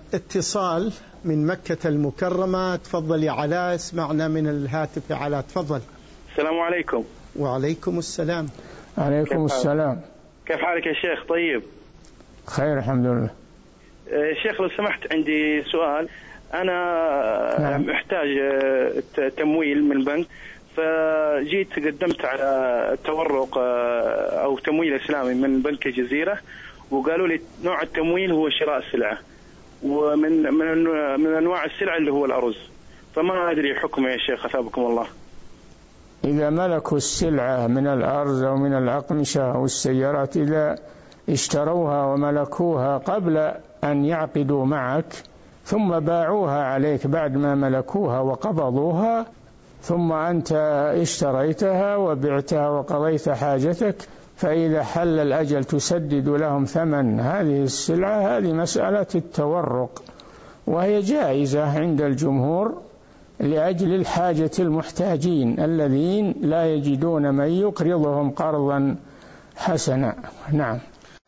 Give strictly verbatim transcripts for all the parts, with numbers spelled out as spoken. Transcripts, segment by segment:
اتصال من مكة المكرمة. تفضل يا علاء، اسمعنا من الهاتف يا علاء، تفضل. السلام عليكم. وعليكم السلام. عليكم السلام. كيف حالك يا شيخ؟ طيب خير الحمد لله. شيخ لو سمحت عندي سؤال. أنا نعم. محتاج تمويل من البنك، فجيت قدمت على تورق أو تمويل إسلامي من بنك الجزيرة، وقالوا لي نوع التمويل هو شراء السلعة، ومن من من أنواع السلع اللي هو الأرز، فما أدري حكمه يا شيخ أثابكم الله. إذا ملكوا السلعة من الأرز أو من الأقمشة أو السيارات، إذا اشتروها وملكوها قبل أن يعقدوا معك ثم باعوها عليك بعد ما ملكوها وقبضوها، ثم أنت اشتريتها وبعتها وقضيت حاجتك، فإذا حل الأجل تسدد لهم ثمن هذه السلعة. هذه مسألة التورق، وهي جائزة عند الجمهور لأجل الحاجة المحتاجين الذين لا يجدون من يقرضهم قرضا حسنا. نعم.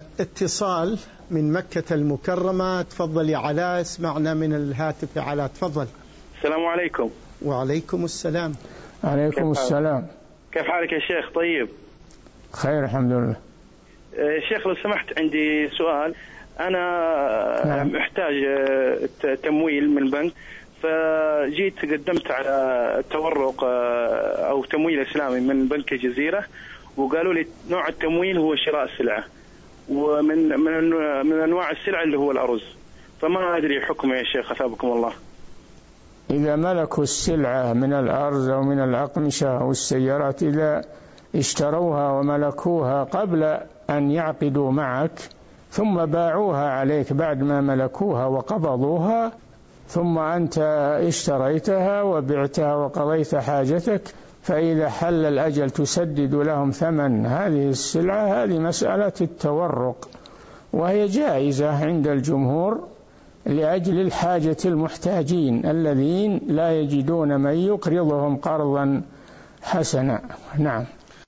اتصال من مكة المكرمة. تفضل يا علاء، اسمعنا من الهاتف يا علاء، تفضل. السلام عليكم. وعليكم السلام. عليكم كيف السلام. كيف حالك يا شيخ؟ طيب خير الحمد لله. شيخ لو سمحت عندي سؤال. أنا نعم. محتاج تمويل من البنك، فجيت قدمت على تورق أو تمويل إسلامي من بنك الجزيرة، وقالوا لي نوع التمويل هو شراء السلعة، ومن من من أنواع السلع اللي هو الأرز، فما أدري حكمه يا شيخ أثابكم الله. إذا ملكوا السلعة من الأرز أو من الأقمشة أو السيارات، إذا اشتروها وملكوها قبل أن يعقدوا معك ثم باعوها عليك بعد ما ملكوها وقبضوها، ثم أنت اشتريتها وبعتها وقضيت حاجتك، فإذا حل الأجل تسدد لهم ثمن هذه السلعة. هذه مسألة التورق، وهي جائزة عند الجمهور لأجل الحاجة المحتاجين الذين لا يجدون من يقرضهم قرضا حسنا. نعم.